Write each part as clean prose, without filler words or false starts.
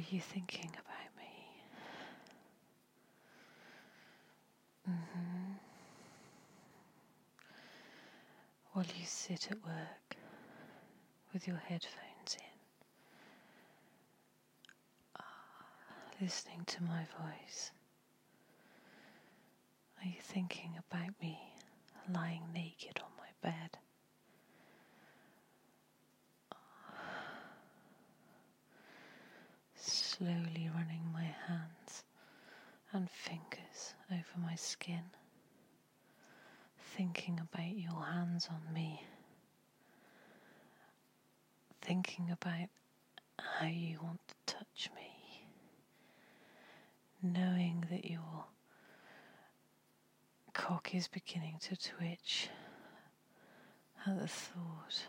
you thinking about me? While you sit at work with your headphones in, listening to my voice, are you thinking about me lying naked on my bed? Slowly running my hands and fingers over my skin, thinking about your hands on me, thinking about how you want to touch me, knowing that your cock is beginning to twitch at the thought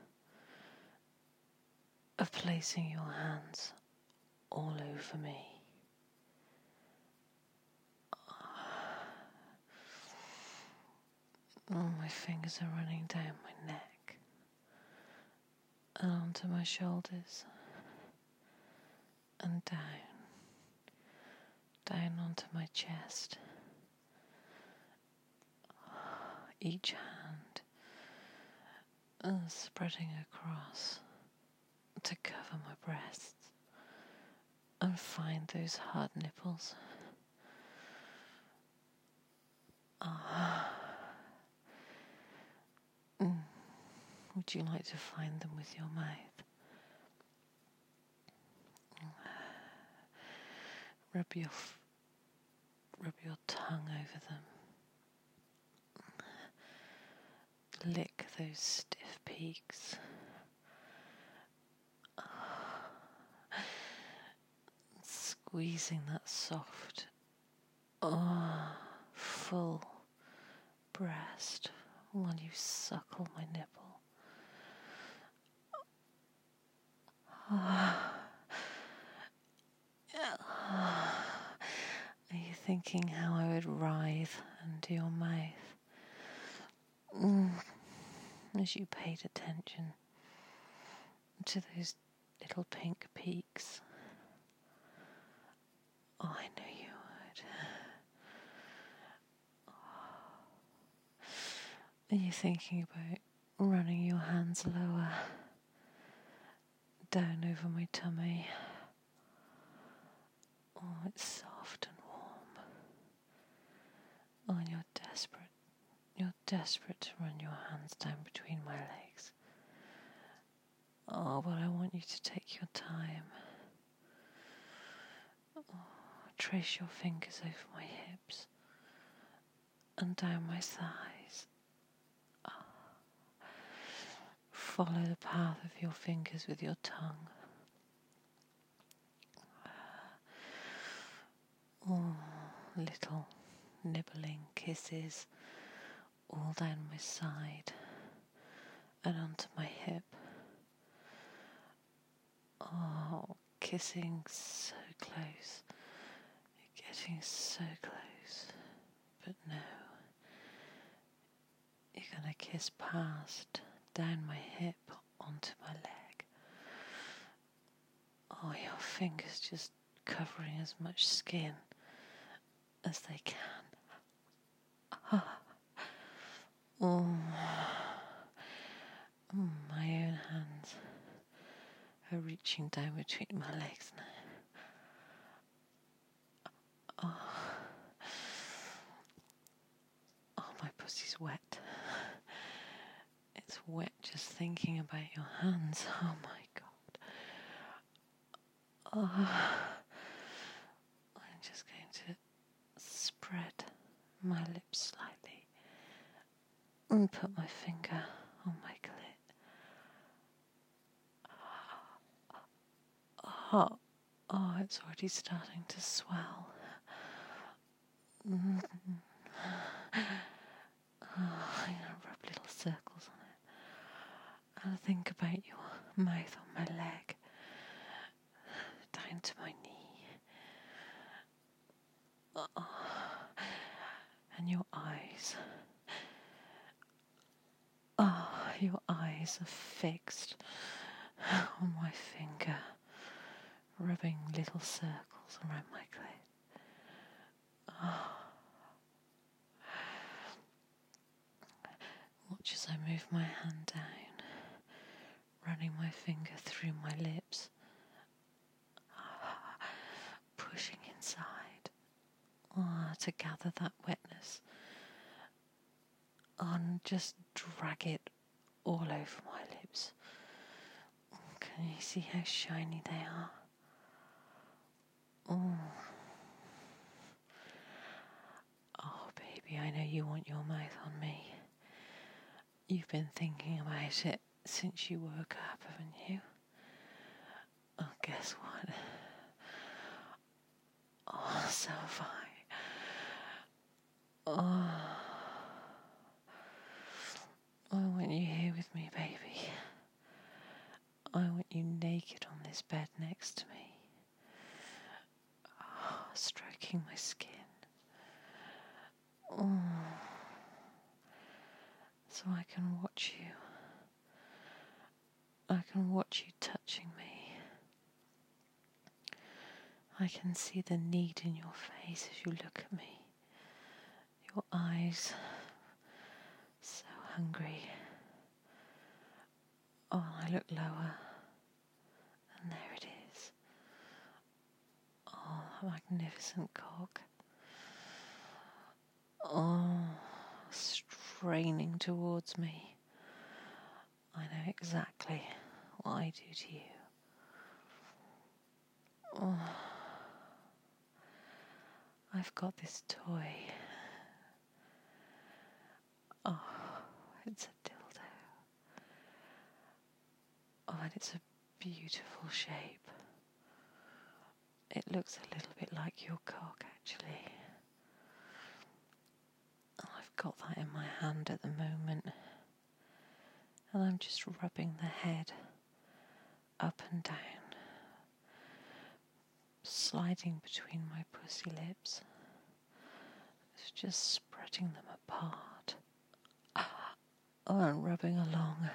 of placing your hands all over me. Oh, my fingers are running down my neck and onto my shoulders and down onto my chest. Each hand spreading across to cover my breasts and find those hard nipples. Would you like to find them with your mouth? Rub your tongue over them. Lick those stiff peaks. Squeezing that soft, full breast while you suckle my nipple. Are you thinking how I would writhe under your mouth as you paid attention to those little pink peaks? Oh, I know you would. Are you thinking about running your hands lower, down over my tummy? Oh, it's soft and warm. Oh, and you're desperate to run your hands down between my legs. Oh, but I want you to take your time. Oh, trace your fingers over my hips and down my thighs. Oh. Follow the path of your fingers with your tongue. Oh, little nibbling kisses all down my side and onto my hip. Oh, kissing so close. You're getting so close. But no. You're going to kiss past, down my hip, onto my leg. Oh, your fingers just covering as much skin as they can. Oh, my own hands are reaching down between my legs now. Oh, my pussy's wet. It's wet just thinking about your hands. Oh my God. Oh, I'm just going to spread my lips slightly and put my finger on my clit. Oh, it's already starting to swell. I'm going to rub little circles on it. And think about your mouth on my leg, down to my knee. And your eyes. Your eyes are fixed on my finger, rubbing little circles around my clit. Watch as I move my hand down, running my finger through my lips, pushing inside to gather that wetness, and just drag it all over my lips. Can you see how shiny they are? Oh, baby, I know you want your mouth on me. You've been thinking about it since you woke up, haven't you? Oh, guess what? Oh, so have I. Oh, I want you here with me, baby. I want you naked on this bed next to me. Oh, stroking my skin. Oh, so I can watch you. I can watch you touching me. I can see the need in your face as you look at me. Your eyes, so hungry. Oh, I look lower, and there it is. Oh, that magnificent cock. Oh, straining towards me. I know exactly what I do to you. Oh, I've got this toy. Oh, it's a dildo. Oh, and it's a beautiful shape. It looks a little bit like your cock, actually. Oh, I've got that in my hand at the moment. And I'm just rubbing the head up and down, sliding between my pussy lips. It's just spreading them apart. Oh, and rubbing along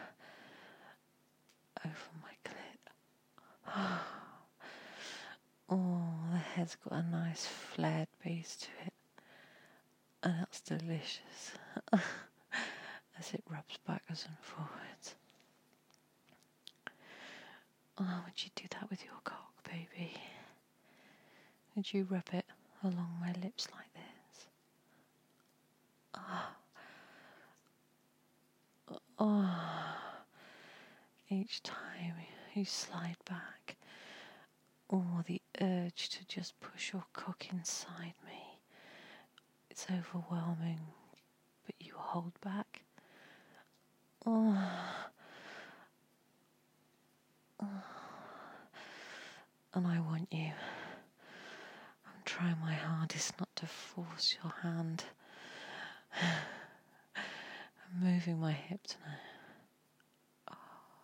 over my clit. Oh, the head's got a nice flared base to it. And that's delicious. As it rubs backwards and forwards. Oh, would you do that with your cock, baby? Would you rub it along my lips like this? Oh, each time you slide back, oh, the urge to just push your cock inside me. It's overwhelming, but you hold back. Oh. And I want you. I'm trying my hardest not to force your hand. I'm moving my hips now.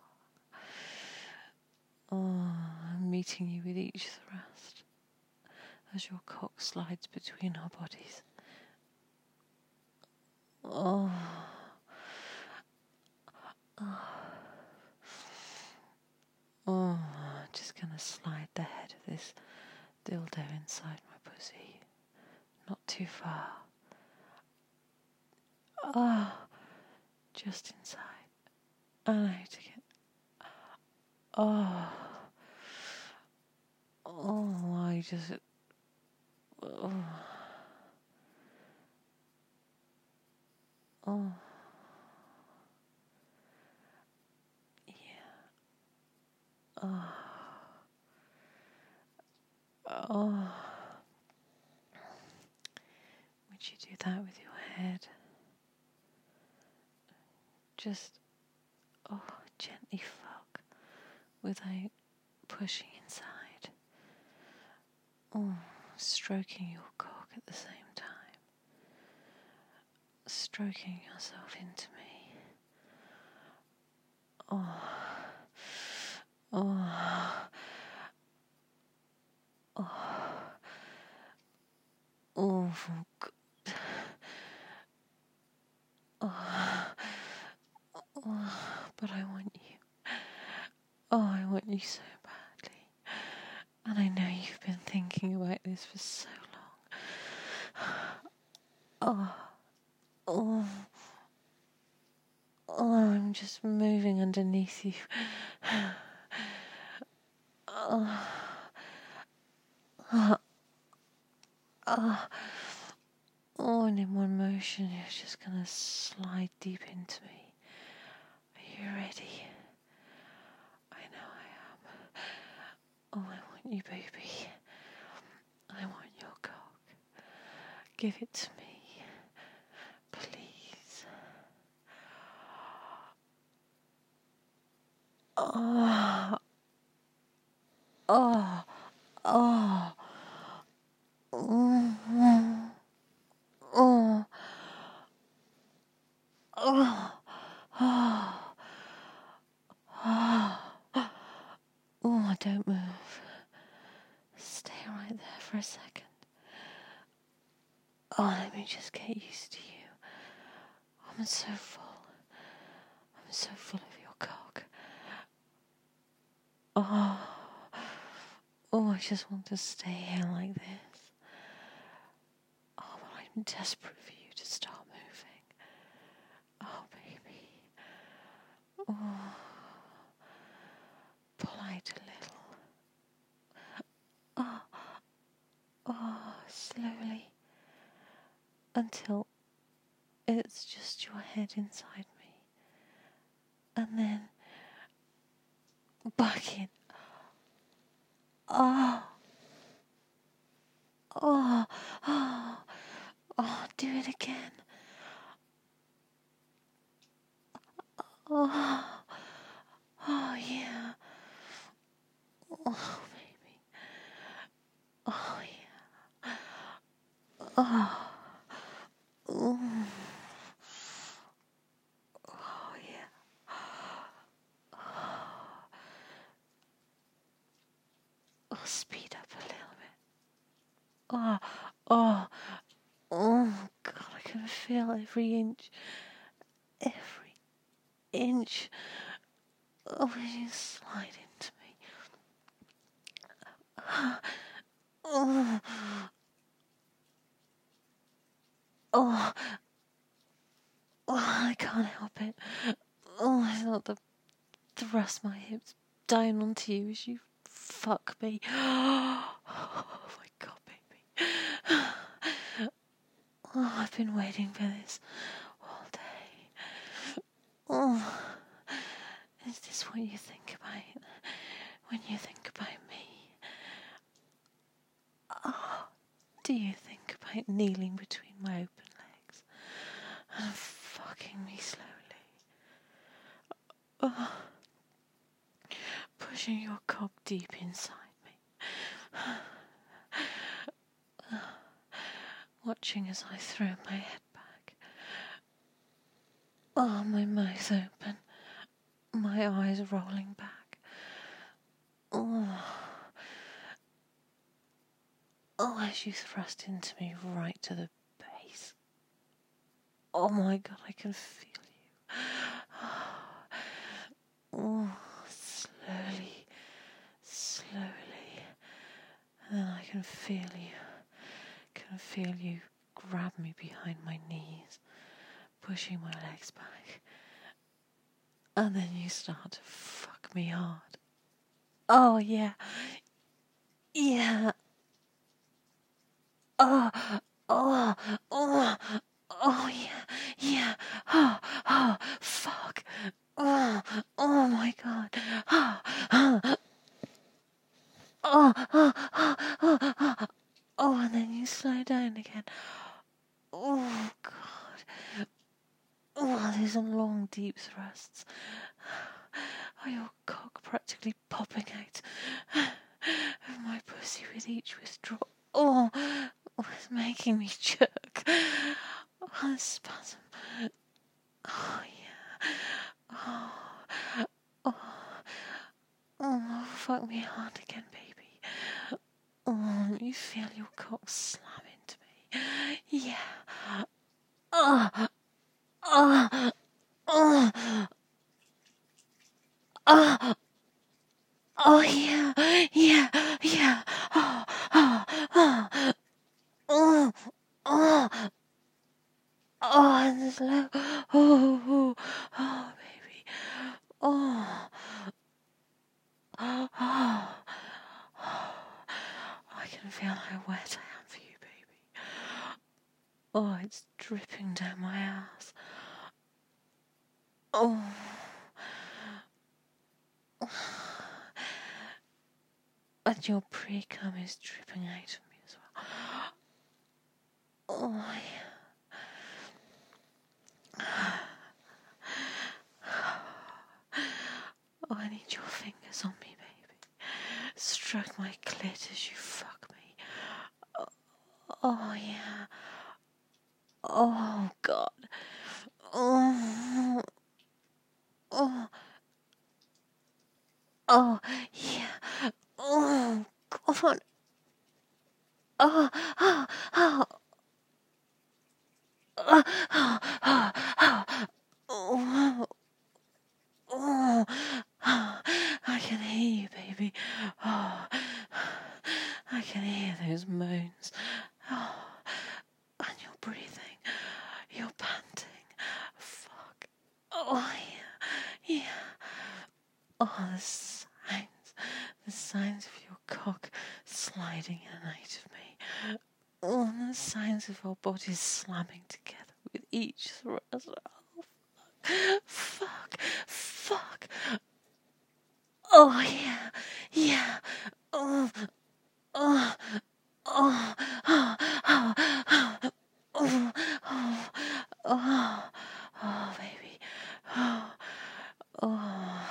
Oh, I'm meeting you with each thrust as your cock slides between our bodies. Oh. Oh, just gonna slide the head of this dildo inside my pussy. Not too far. Oh, just inside. And out again. Oh. Oh, I just... Oh. Oh. Yeah. Oh. Oh. Would you do that with your head? Just, gently fuck without pushing inside. Oh, stroking your cock at the same time. Stroking yourself into me. Oh. Oh. Oh. Oh, good. Oh. Oh, but I want you. Oh, I want you so badly. And for so long. Oh, I'm just moving underneath you. Oh, and in one motion, you're just gonna slide deep into me. Are you ready? I know I am. Oh, I want you, baby. I want your cock. Give it to me, please. Oh, oh, oh, oh, oh, oh, oh, don't move. Stay right there for a second. Oh, let me just get used to you. I'm so full. I'm so full of your cock. Oh, I just want to stay here like this. Oh, but I'm desperate for you to start moving. Oh, baby. Oh, pull out a little. Oh, slowly. Until it's just your head inside me. And then back in. Oh, do it again. Oh, yeah. Oh, baby. Oh, yeah. Oh, oh, yeah. Oh, speed up a little bit. Oh, God, I can feel every inch. Oh, you slide into me. Oh, I can't help it. Oh, I thought to thrust my hips down onto you as you fuck me. Oh my God, baby. Oh, I've been waiting for this all day. Oh, is this what you think about when you think about me? Oh, do you think about kneeling between my open legs and fucking me slowly? Oh, pushing your cock deep inside me. Watching as I throw my head back. Oh, my mouth open. My eyes rolling back. Oh, as you thrust into me right to the base. Oh my God, I can feel you. Oh, slowly. And then I can feel you grab me behind my knees, pushing my legs back. And then you start to fuck me hard. Oh, yeah. Yeah. Oh, yeah. Fuck. Oh my God. And then you slow down again. Oh, God. Oh, these are long, deep thrusts. Oh, your cock practically popping out of my pussy with each withdrawal. Oh, it's making me jerk. Oh, the spasm. Oh, yeah. Oh, fuck me hard again, baby. Oh, let me feel your cock slam into me. Yeah. Oh, oh, oh, oh, oh, yeah. Oh, oh, oh, slow. Oh, oh, baby. Oh, oh, oh. I can feel how wet I am for you, baby. Oh, it's dripping down my ass. Oh. And your pre-cum is dripping out of me as well. Oh, yeah. Oh, I need your fingers on me, baby. Stroke my clit as you fuck me. Oh, yeah. Oh, God. Oh. Oh. Oh, yeah. Oh, God. Oh, oh, oh. Oh, oh, oh, oh, oh, oh, I can hear you, baby. Oh, I can hear those moans. Oh, and you're breathing. You're panting. Fuck. Oh, yeah, yeah. Oh, the signs of your cock sliding in and out of me. Oh, and the signs of our bodies slamming together with each thrust. Oh, fuck, fuck. Oh, yeah, yeah. Oh, oh, oh, oh, oh, oh, oh, oh, oh, oh, baby. Oh, oh.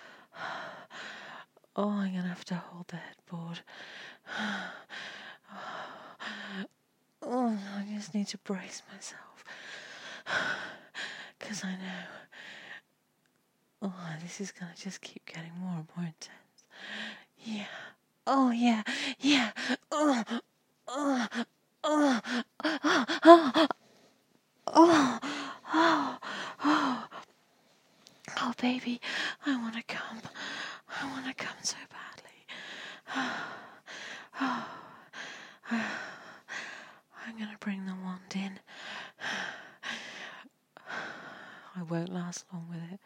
Oh, I'm gonna have to hold the headboard. Oh, I just need to brace myself. 'Cause I know. Oh, this is gonna just keep getting more and more intense. Yeah. Oh, yeah. Yeah. Oh. Oh. Oh. Oh. Oh. Oh. Oh. Oh. Oh, baby. I wanna come. I wanna come so badly. Oh. I'm gonna bring the wand in. I won't last long with it.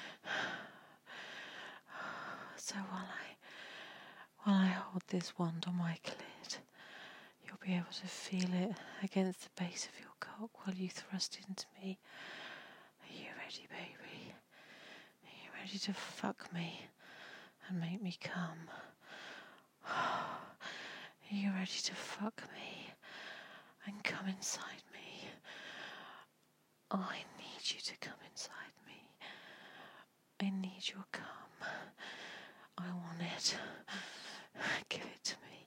So while I hold this wand on my clit, you'll be able to feel it against the base of your cock while you thrust into me. Are you ready, baby? Are you ready to fuck me and make me come? Are you ready to fuck me and come inside me? Oh, I need you to come inside me. I need your cum. I want it. Give it to me.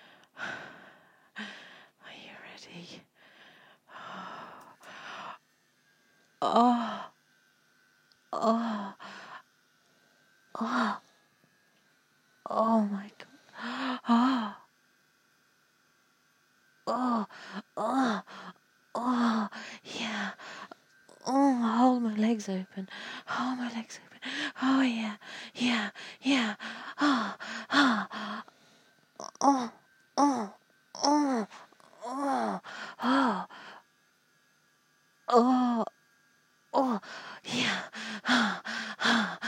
Are you ready? Oh. Oh. Oh. Oh my God. Oh. Oh. Oh. Oh. Yeah. Oh, hold my legs open. Hold my legs open. Oh, yeah. Yeah. Yeah. Oh. Oh. Oh. Oh. Oh. Oh. Oh. Oh. Oh. Yeah. Oh. Oh.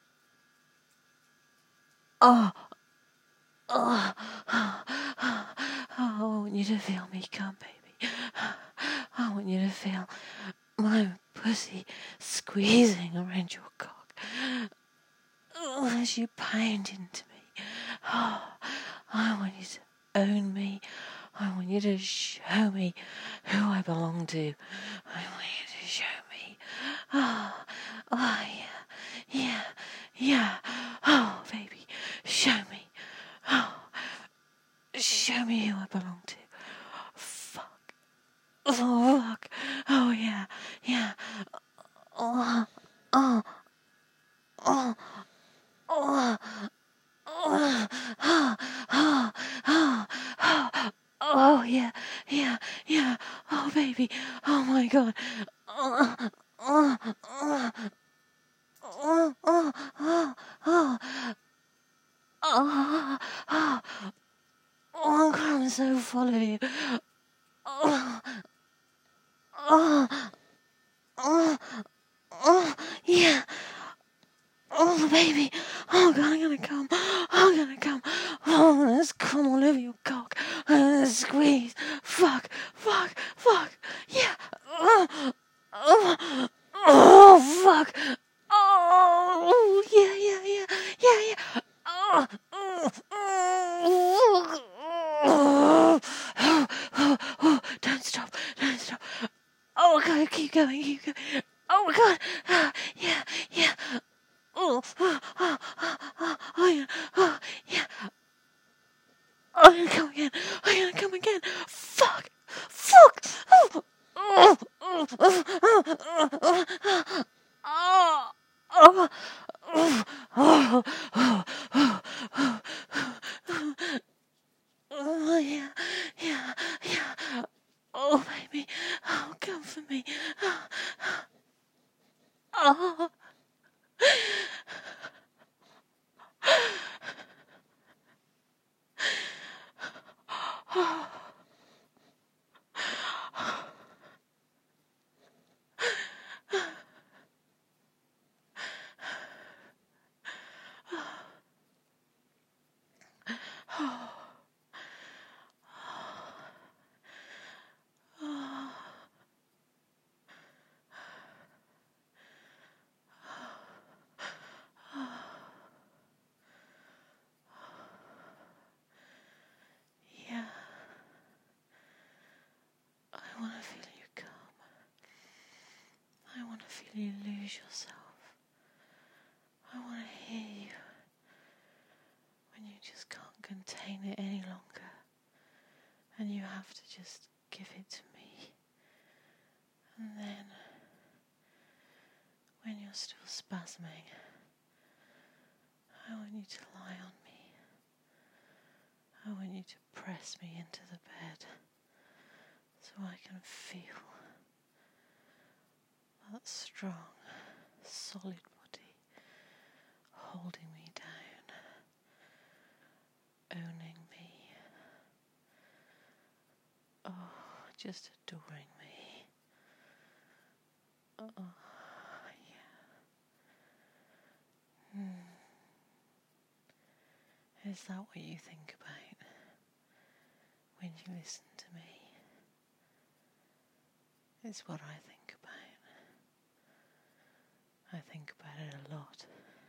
Oh. Oh. Oh. Oh. I want you to feel me come, baby. I want you to feel my pussy squeezing around your cock. Oh, as you pound into me. Oh, I want you to own me. I want you to show me who I belong to. I want you to show me. Oh, oh yeah, yeah, yeah. Oh, baby, show me. Oh, show me who I belong to. Fuck. Oh, fuck. Oh, yeah, yeah. Oh, oh, oh, oh, oh, oh, oh, oh, oh, oh, yeah, yeah, yeah. Oh, baby. Oh, my God. Oh, oh, oh, oh, oh, oh, oh, oh, oh, oh, I'm so full of you. Oh, oh, Oh, keep going, keep going. Oh my God. Yeah, yeah. Oh, yeah. Oh, yeah. I'm gonna come again. I'm gonna come again. Fuck. Fuck. Oh. Oh. Oh. Oh. Oh. Oh. Oh. Oh, yeah, yeah, yeah. Oh, baby. Oh, come for me. Oh. Yeah. I want to feel you come. I want to feel you lose yourself. I want to hear you when you just can't contain it any longer. And you have to just give it to me. And then, when you're still spasming, I want you to lie on me. I want you to press me into the bed so I can feel that strong, solid body holding me down, owning me, oh, just adoring me. Oh, yeah. Is that what you think about when you listen to me? It's what I think about. I think about it a lot.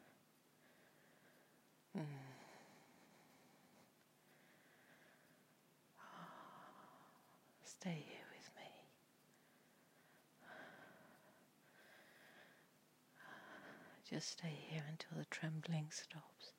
Stay here with me. Just stay here until the trembling stops.